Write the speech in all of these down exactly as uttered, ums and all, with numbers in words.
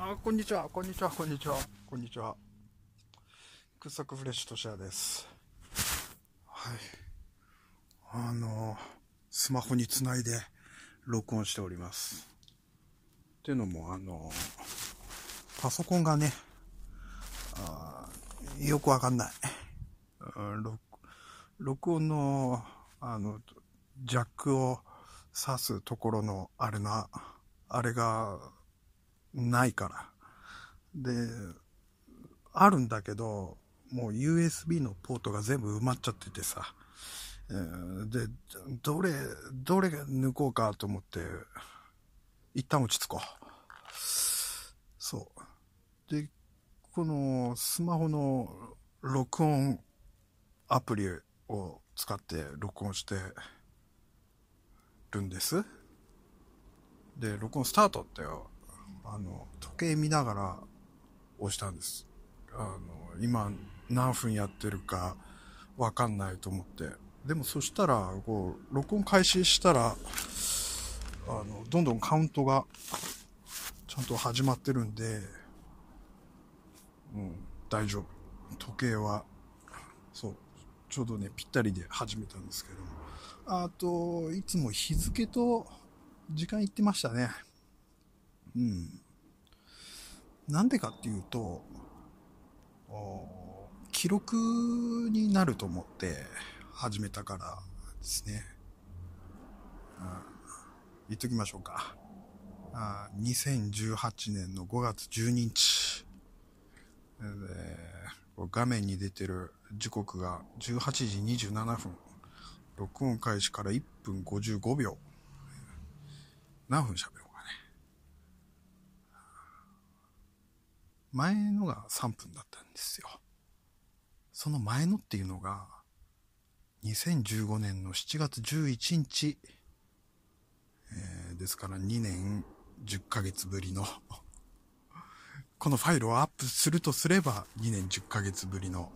あー、こんにちは、こんにちは、こんにちは、こんにちは。掘削フレッシュとしやです。はい。あの、スマホにつないで録音しております。っていうのも、あの、パソコンがね、あよくわかんない。録録音の、あの、ジャックを挿すところの、あれな、あれがないから。で、あるんだけど、もう ユーエスビー のポートが全部埋まっちゃっててさ、えーで、どれ、どれ抜こうかと思って、一旦落ち着こう。そう。で、このスマホの録音アプリを使って録音してるんです。で、録音スタートってよ、あの、時計見ながら押したんです。あの、今何分やってるかわかんないと思って。でもそしたら、こう、録音開始したら、あの、どんどんカウントがちゃんと始まってるんで、うん、大丈夫。時計は、そう、ちょうどね、ぴったりで始めたんですけども。あと、いつも日付と時間言ってましたね。うん。なんでかっていうと、記録になると思って始めたからですね。うん、言っときましょうか。あにせんじゅうはちねんのごがつじゅうににち。画面に出てる時刻がじゅうはちじにじゅうななふん。録音開始からいっぷんごじゅうごびょう。何分喋ろうかね。前のがさんぷんだったんですよ。その前のっていうのが、にせんじゅうごねんのしちがつじゅういちにち、えー、ですからにねんじゅっかげつぶりのこのファイルをアップするとすればにねんじゅっかげつぶりの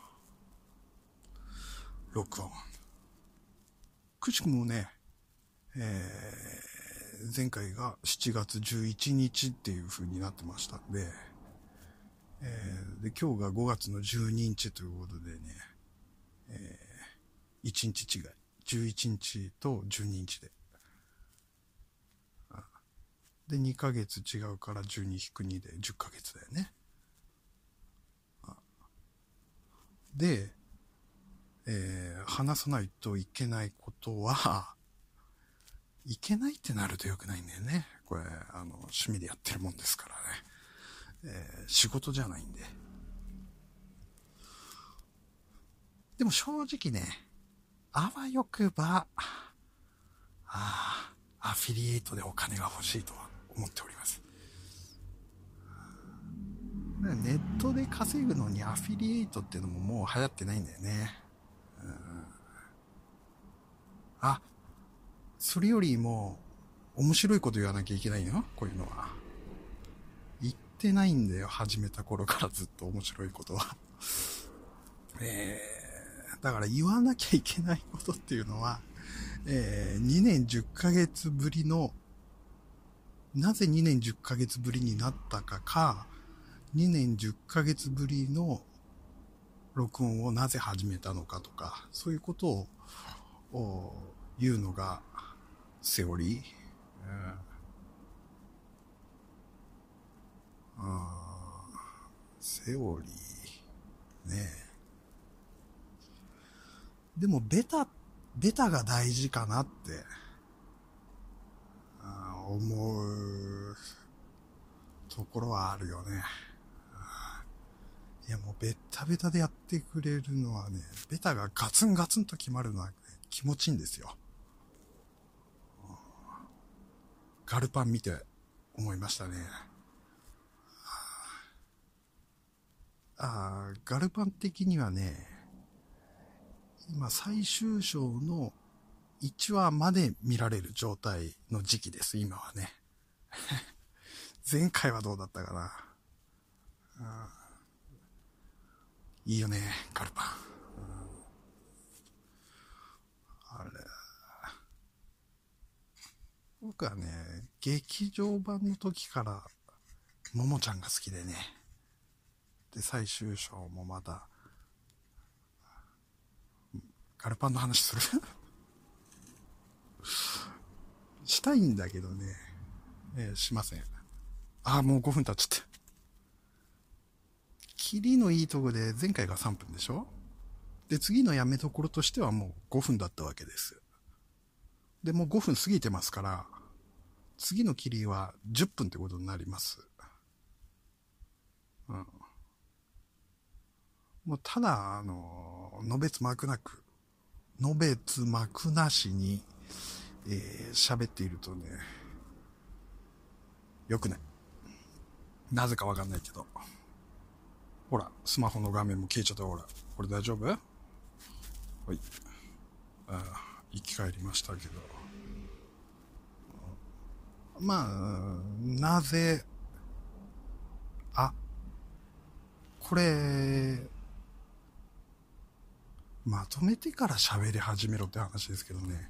録音。くしくもね、えー、前回がしちがつじゅういちにちっていう風になってましたんで、えー、で今日がごがつのじゅうににちということでね、えー、いちにち違い、じゅういちにちとじゅうににちで、でにかげつ違うからじゅうに引くにでじゅっかげつだよね。で、えー、話さないといけないことはいけないってなるとよくないんだよね。これあの趣味でやってるもんですからね、えー、仕事じゃないんで。でも正直ね、あわよくば、あアフィリエイトでお金が欲しいとは思っております。ネットで稼ぐのにアフィリエイトっていうのももう流行ってないんだよね。うん、あ、それよりも面白いこと言わなきゃいけないよ、こういうのは。言ってないんだよ、始めた頃からずっと面白いことは。えー、だから言わなきゃいけないことっていうのは、えー、にねんじゅっかげつぶりの、なぜにねんじゅっかげつぶりになったかか、にねんじゅっかげつぶりの録音をなぜ始めたのかとか、そういうことを言うのがセオリー。うん、セオリーね。でもベタベタが大事かなって思うところはあるよね。いやもうベタベタでやってくれるのはね、ベタがガツンガツンと決まるのは、ね、気持ちいいんですよ。ガルパン見て思いましたね。あー、ガルパン的にはね、今最終章のいちわまで見られる状態の時期です、今はね。前回はどうだったかな。いいよね、ガルパン。あれ、僕はね、劇場版の時からももちゃんが好きでね。で、最終章もまた、ガルパンの話するしたいんだけどね、えー、しません。ああ、もうごふん経っちゃった。キリのいいとこで前回がさんぷんでしょ。で、次のやめどころとしてはもうごふんだったわけです。で、もうごふん過ぎてますから、次のキリはじゅっぷんってことになります。うん。もうただ、あの、のべつ幕なく、のべつ幕なしに、えー、喋っているとね、よくない。なぜかわかんないけど。ほら、スマホの画面も消えちゃった。ほら、これ大丈夫？はい。ああ、生き返りましたけど。まあ、なぜ、あ、これ、まとめてから喋り始めろって話ですけどね。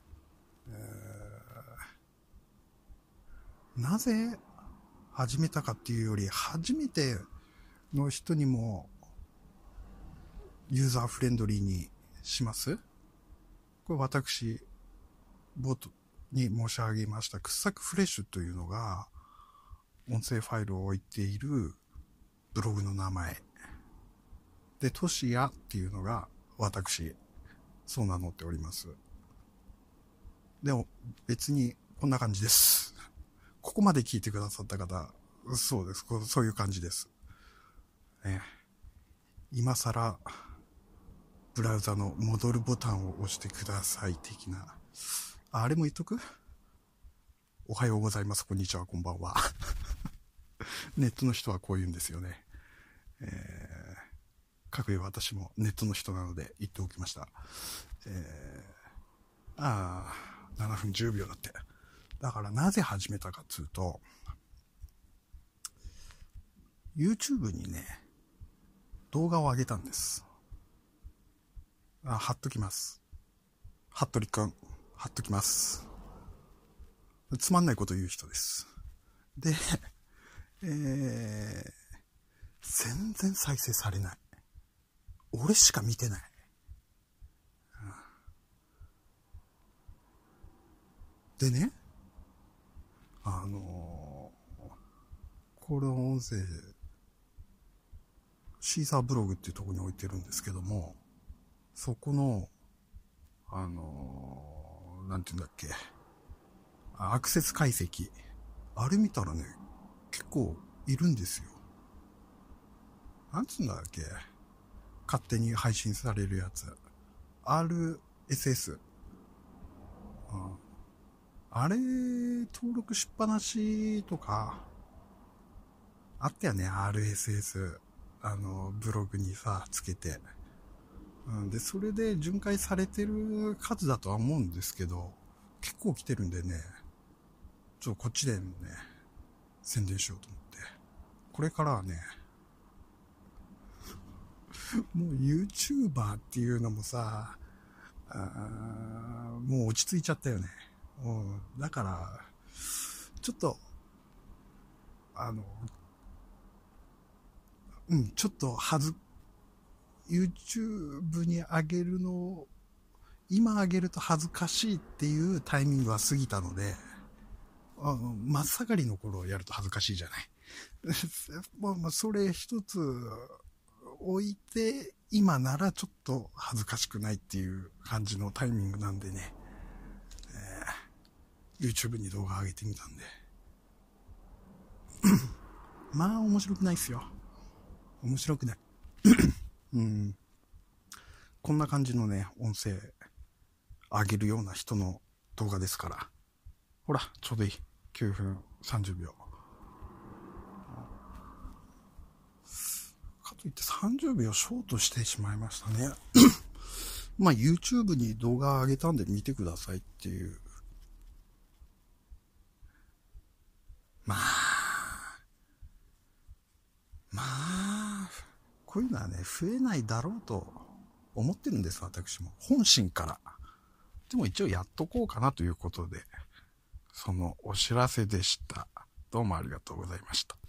なぜ始めたかっていうより、初めての人にもユーザーフレンドリーにします？これ私、冒頭に申し上げました掘削フレッシュというのが音声ファイルを置いているブログの名前で、トシヤっていうのが私、そう名乗っております。でも別にこんな感じです。ここまで聞いてくださった方、そうです。そういう感じです。ね、今更ブラウザの戻るボタンを押してください的な。あ、あれも言っとく？おはようございます。こんにちは。こんばんは。ネットの人はこう言うんですよね。えー、各有私もネットの人なので言っておきました。えー、ああ、ななふんじゅうびょうだって。だからなぜ始めたかっつうと、YouTube にね、動画を上げたんです。あ、貼っときます。服部くん、貼っときます。つまんないこと言う人です。で、えー、全然再生されない。俺しか見てない。でね、あのー、これの音声、シーサーブログっていうところに置いてるんですけども、そこの、あのー、なんていうんだっけ、アクセス解析。あれ見たらね、結構いるんですよ。なんつうんだっけ、勝手に配信されるやつ。アールエスエス。うん、あれ、登録しっぱなしとか、あったよね、アールエスエス。あの、ブログにさ、つけて。うん、で、それで巡回されてる数だとは思うんですけど、結構来てるんでね、ちょっとこっちでね、宣伝しようと思って。これからはね、もう YouTuber っていうのもさ、あもう落ち着いちゃったよね。うん、だから、ちょっと、あの、うん、ちょっとはず、YouTube に上げるのを、今上げると恥ずかしいっていうタイミングは過ぎたので、あ真っ盛りの頃をやると恥ずかしいじゃない。まあ、それ一つ置いて、今ならちょっと恥ずかしくないっていう感じのタイミングなんでね、えー、YouTube に動画上げてみたんで。まあ面白くないっすよ。面白くない。うん。こんな感じのね、音声上げるような人の動画ですから。ほら、ちょうどいい。きゅうふんさんじゅうびょう。かといってさんじゅうびょうショートしてしまいましたね。まあ YouTube に動画上げたんで見てくださいっていう。まあ、まあ、こういうのはね、増えないだろうと思ってるんです、私も。本心から。でも一応やっとこうかなということで、そのお知らせでした。どうもありがとうございました。